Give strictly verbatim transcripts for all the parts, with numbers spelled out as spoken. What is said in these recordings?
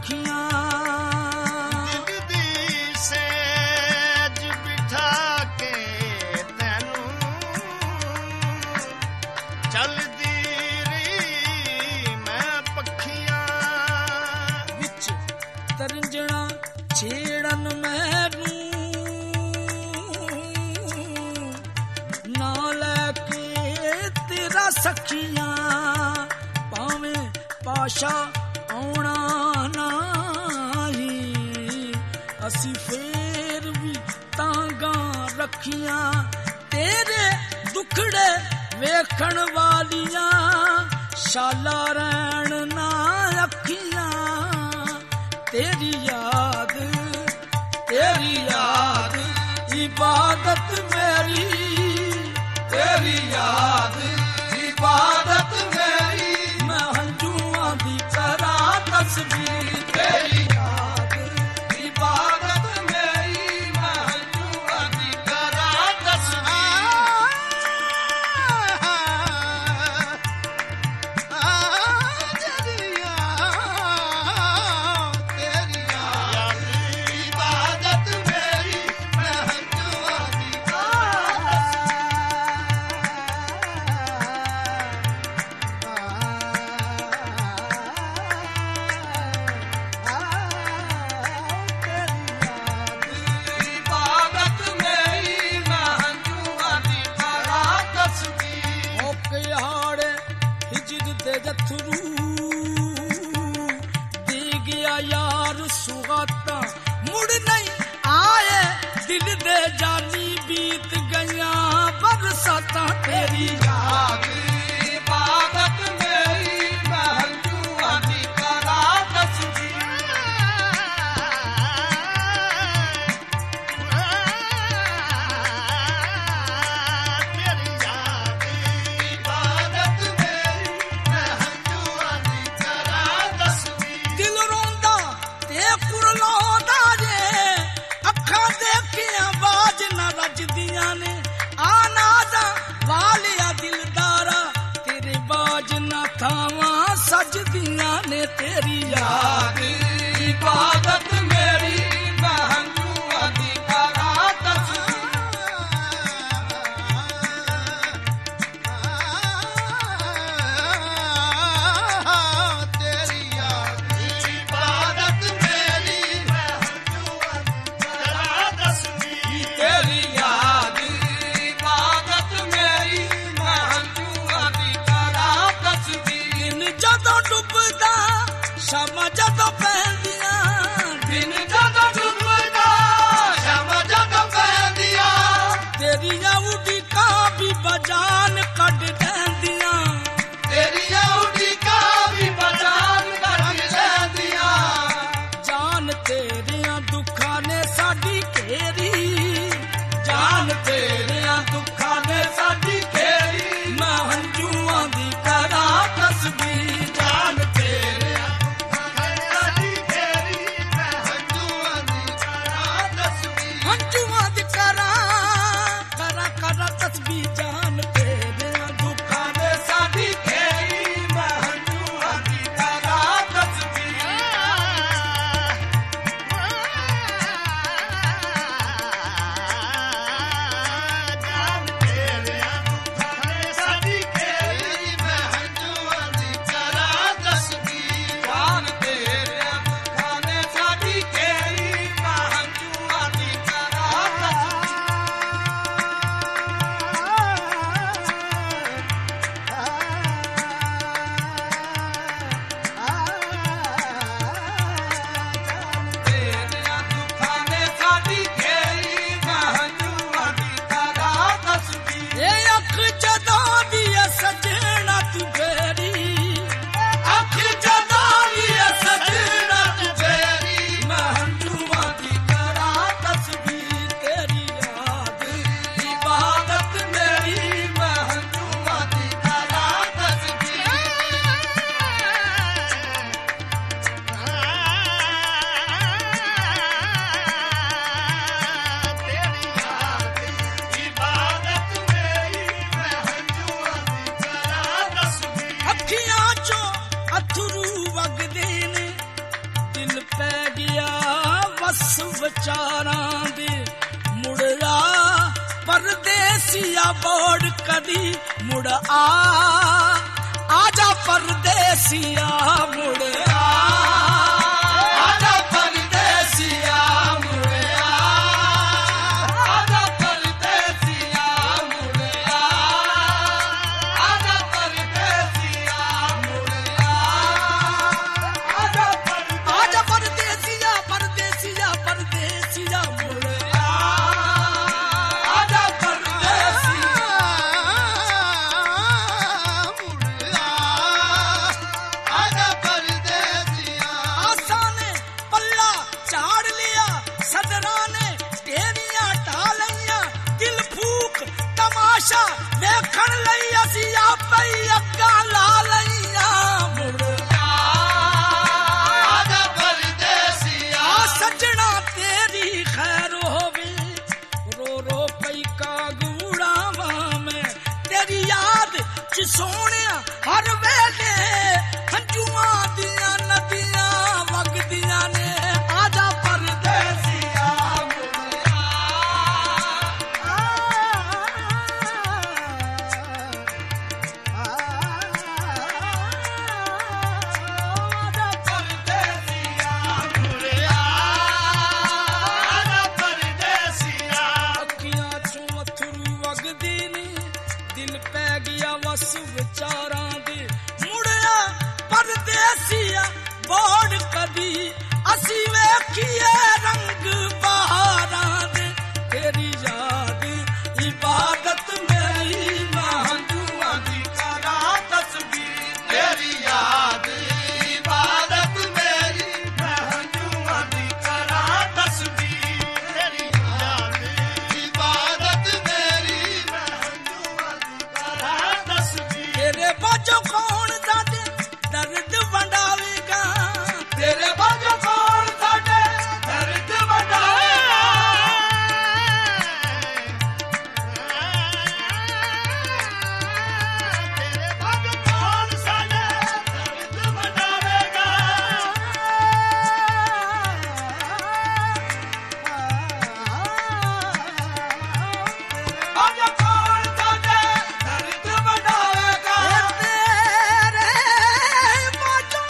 ਅੱਖੀਆਂ ਛੇੜਨ ਮੈਨੂੰ ਨਾ ਲੈ ਕੇ ਤੇਰਾ ਸਖੀਆਂ ਭਾਵੇਂ ਪਾਸ਼ਾ ਆਉਣਾ ਨਹੀਂ ਅਸੀਂ ਫੇਰ ਵੀ ਤਾਂਗਾਂ ਰੱਖੀਆਂ ਤੇਰੇ ਦੁਖੜੇ ਵੇਖਣ ਵਾਲੀਆਂ ਸ਼ਾਲਾ ਰਹਿਣ ਨਾ ਅੱਖੀਆਂ तेरी याद तेरी याद इबादत मेरी तेरी याद इबादत मेरी मैं हंजुआं दी करा तस्वीर तेरी याद इबादत मेरी मैं हंजुआं दी करा तेरी याद इबादत मेरी मैं हंजुआं दी करा तस्वीर तेरी याद इबादत मेरी मैं हंजुआं दी करा तस्वीर दिल रोंदा ते कुरलांदा जे अखां देखियां बाज ना रजदियां ने आनादा वालिया दिलदारा तेरे बाज ना थावा सजदियां ने तेरी याद इबादत मेरी मैं हंजुआं दी करा तेरी याद इबादत मेरी मैं हंजुआं दी करा तस्वीर तेरी याद ਸ਼ਾਮਾਂ ਜਦੋਂ ਪੈਂਦੀਆਂ ਦਿਨ ਜਦੋਂ ਡੁੱਬਦਾ ਸ਼ਾਮਾਂ ਜਦੋਂ ਪੈਂਦੀਆਂ ਤੇਰੀਆਂ ਉਡੀਕਾਂ ਵੀ ਬਜਾਨ ਕੱਢ ਲੈਂਦੀਆਂ ਤੇਰੀਆਂ ਉਡੀਕਾਂ ਵੀ ਬਜਾਨ ਕੱਢ ਲੈਂਦੀਆਂ ਜਾਨ ਤੇਰਿਆਂ ਦੁੱਖਾਂ ਨੇ ਸਾਡੀ ਘੇਰੀ ਜਾਨ ਤੇਰਿਆਂ ਦੁੱਖਾਂ ਨੇ ਸਾਡੀ ਘੇਰੀ ਮੈਂ ਹੰਝੂਆਂ ਦੀ ਕਰਾਂ ਤਸਬੀਹ ਜਾਨ ਤੇਰਿਆਂ बोड़ कदी मुड़ आ आजा परदेसिया मुड़ आ आजा परदेसिया मुड़ आ आजा परदेसिया मुड़ आ आजा परदेसिया मुड़ आ आजा आजा परदेसिया परदेसिया परदेसिया मुड़ आ आजा परदेसिया मुड़ आ आजा परदेसिया आशा ने पल्ला झाड़ लिया सदरा ने ढेरियां ढालियां दिल फूक तमाशा देखण लई असी आपे ही अग्गा ला लईयां मुड़ आ आजा परदेसिया सजना तेरी खैर होवे रो रो पई काग उड़ावा में तेरी याद च सोहणिया हर वेले हंजुआं दियां नदियां वगदियां ने आजा परदेसिया मुड़ आ आजा परदेसिया मुड़ आ आजा परदेसिया अखियां चों अथरू वगदे ने दिल पै गया वस विचारां दे मुड़िया परदेसिया बोड़ कदी असी वेखीए रंग बहारां दे तेरी याद इबादत मेरी महंजुआं दी करा तस्बीह तेरी याद इबादत मेरी महंजुआं दी करा तस्बीह तेरी याद इबादत मेरी महंजुआं दी करा तस्बीह तेरे बाजो कौन साडे दर्द वंडावेगा तेरे बाजो कौन साडे दर्द वंडावेगा तेरे बाजो कौन साडे दर्द वंडावेगा बाजो कौन साडे दर्द वंडावेगा तेरे बाजो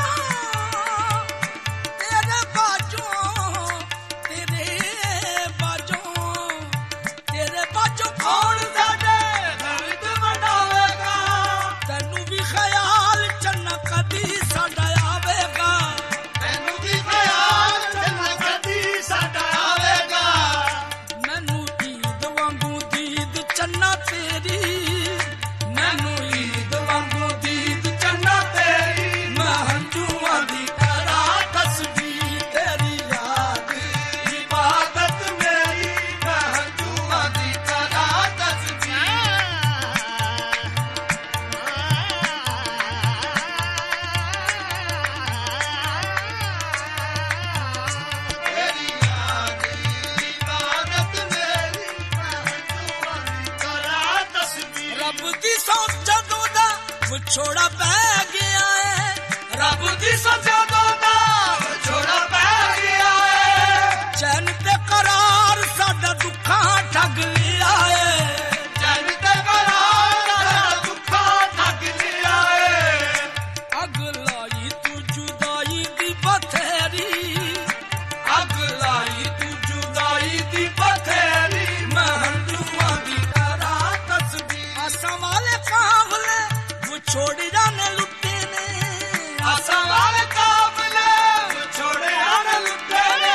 तेरे बाजो तेरे बाजो तेरे बाजो कौन साडे दर्द वंडावेगा तैनू भी ख्याल चन्ना कदी साडा आवेगा तैनू भी ख्याल चन्ना कदी साडा आवेगा मैनू ईद वांगू दीद चन्ना तेरी मैनू ईद वांगू दीद चन्ना तेरी मैं हंजुआं दी करा तस्बीह तेरी याद इबादत मेरी मैं हंजुआं दी करा तस्बीह तेरी याद इबादत मेरी मैं हंजुआं दी करा तस्बीह रब दी सौंप जदों दा विछोड़ा पै गया है रब दी सौंप जदों दा विछोड़ा पै गया है चैन ते करार साडा दुखां ठग लिया है चैन ते करार साडा दुखां ठग लिया है अग लाई तू जुदाई दी बथेरी अग लाई तू जुदाई दी बथेरी मैं हंजुआं दी करा तस्बीह आसां वाले काफले छोड़ जाने लुटे ने आसां वाले काफले छोड़ जाने लुटे ने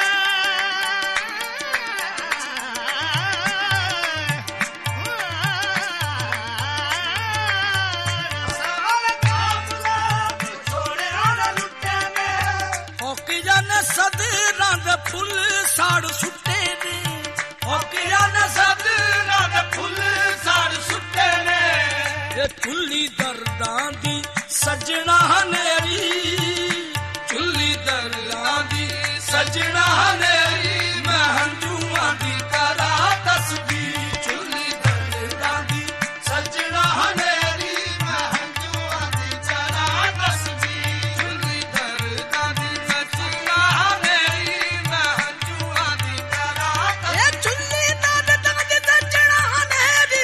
आसां वाले काफले छोड़ जाने लुटे ने होके जाने सदरां दे फुੱਲ साड़ सुट्टे ने होके जाने सदरां दे फुੱਲ साड़ सुट्टे ने ये चुल्ली दर्दां दी सजना नेरी चुल्ली दर्दां दी सजना नेरी मैं हंजुआं दी करा तस्बीह चुल्ली दर्दां दी सजना नेरी मैं हंजुआं दी करा तस्बीह चुल्ली दर्दां दी सजना नेरी मैं हंजुआं दी करा तस्बीह चुल्ली दर्दां दी सजना नेरी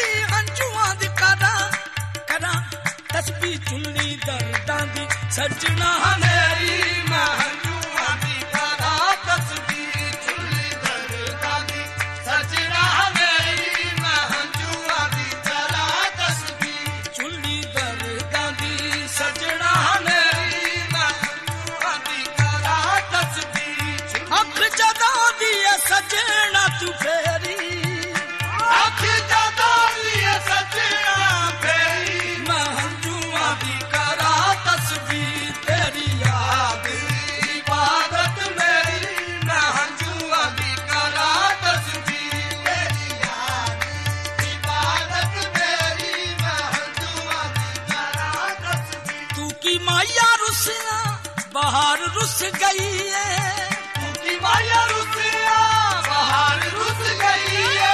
सजना हनेरी मैं हंजुआ दी करा तस्वीर चुल्ली दरदा दी सजना हनेरी मैं हंजुआ दी करा तस्वीर चुल्ली दरदा दी सजना हनेरी मैं हंजुआ दी करा तस्वीर अख जदा दी सजना तू फेरी अख जदा दी सजना फेरी मैं हंजुआ दी करा तस्वीर तेरी याद इबादत मेरी मैं हंजुआ दी करा तस्वीर तेरी याद इबादत मेरी मैं हंजुआ दी करा तस्वीर तू की माया रुसिया बाहर रुस गई है तू की माया रुसिया बाहर रुस गई है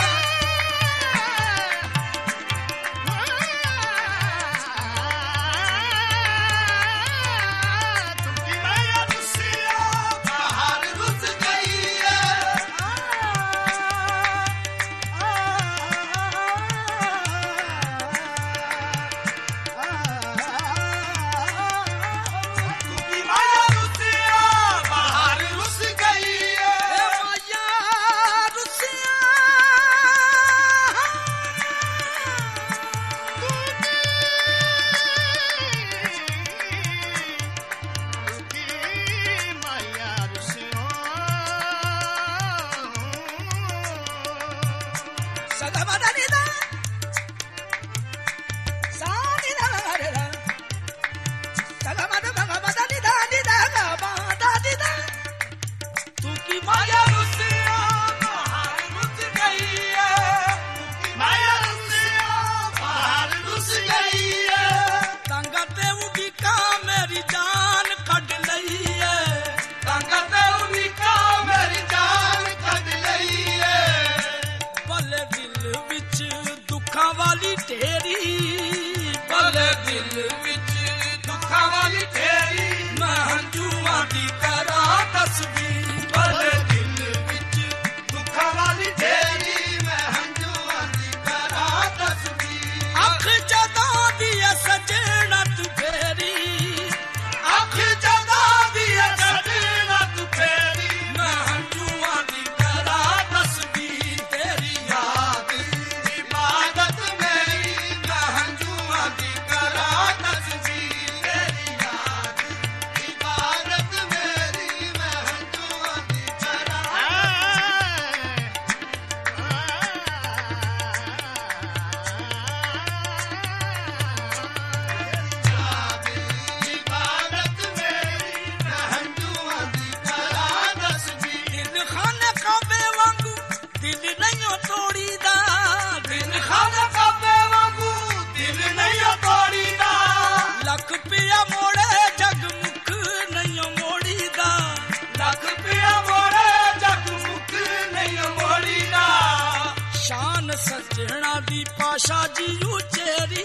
सजना दी पाशा जी उचेरी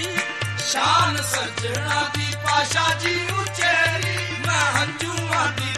शान सजना दी पाशा जी उचेरी मैं हंजुआ दी